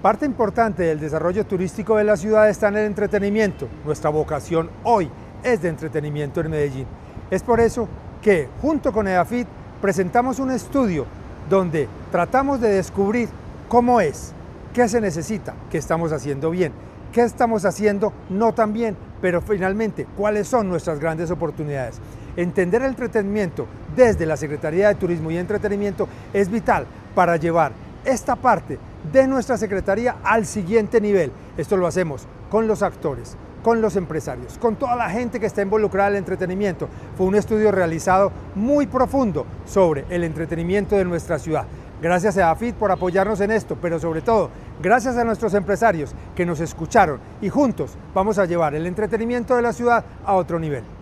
Parte importante del desarrollo turístico de la ciudad está en el entretenimiento. Nuestra vocación hoy es de entretenimiento en Medellín. Es por eso que, junto con EDAFIT, presentamos un estudio donde tratamos de descubrir cómo es, qué se necesita, qué estamos haciendo bien, qué estamos haciendo no tan bien, pero finalmente, cuáles son nuestras grandes oportunidades. Entender el entretenimiento desde la Secretaría de Turismo y Entretenimiento es vital para llevar esta parte de nuestra Secretaría al siguiente nivel. Esto lo hacemos con los actores, con los empresarios, con toda la gente que está involucrada en el entretenimiento. Fue un estudio realizado muy profundo sobre el entretenimiento de nuestra ciudad. Gracias a EDAFIT por apoyarnos en esto, pero sobre todo, gracias a nuestros empresarios que nos escucharon y juntos vamos a llevar el entretenimiento de la ciudad a otro nivel.